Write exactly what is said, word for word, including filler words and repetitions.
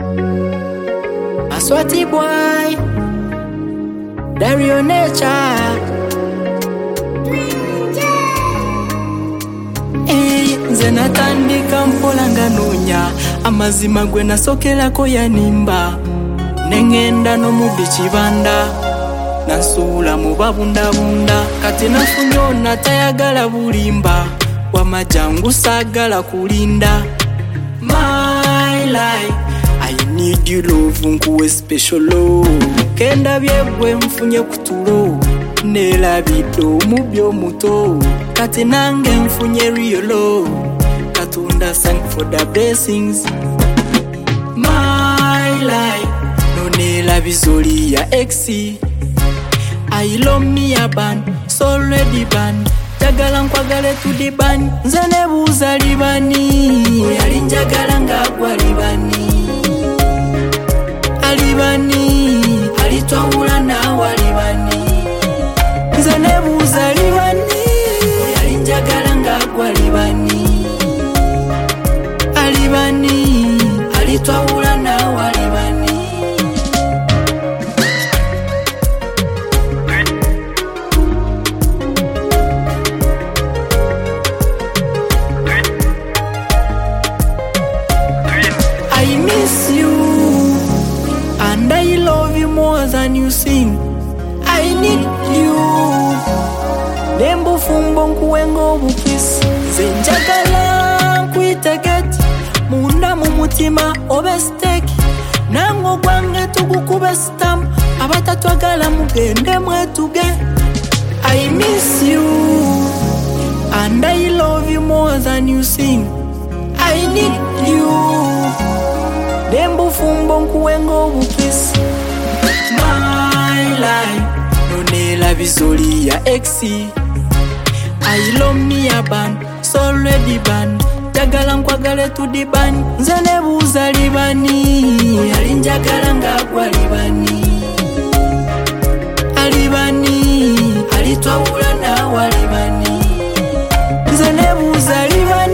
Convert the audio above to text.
Aswati boy, Dario Nature. Hey, nze natandika mpola nga noonya amazima gwe nasokerako yanimba nengenda no mu bikibanda nasuula mu babundabunda kati nafunye ona tayagala bulimba wamajangu saagala kulinda. My life, I need you love nkuwe special love kenda byebwe mfunye kutulo nelabido mubyo muto kati nange mfunye real love katunda thank for the blessings. My life, no nelabizoli ya exi I love me a band, so ready band jagala nkwagale to the band nze nebuuza libani yali njagala ngagwa libani alibani alitwawula nawe alibani nze nebuuza libani yali njagala ngagwa libani alibani alitwawula nawe alibani. I miss you and I love you more than you sing. I need you nembo fumbo nkuwengo bukisi zenjagala nkuitegeti munda mu mutima obe steki nango gwange tugukube stamp abatatwagala mugende mwetuge. I miss you and I love you more than you sing. I need you nembo fumbo nkuwengo bukisi. My life, no nelabizoli ya exi I love me a band, so ready band jagala nkwagale to the band nze nebuuza libani yali njagala ngagwa libani alibani alitwawula nawe alibani nze nebuuza libani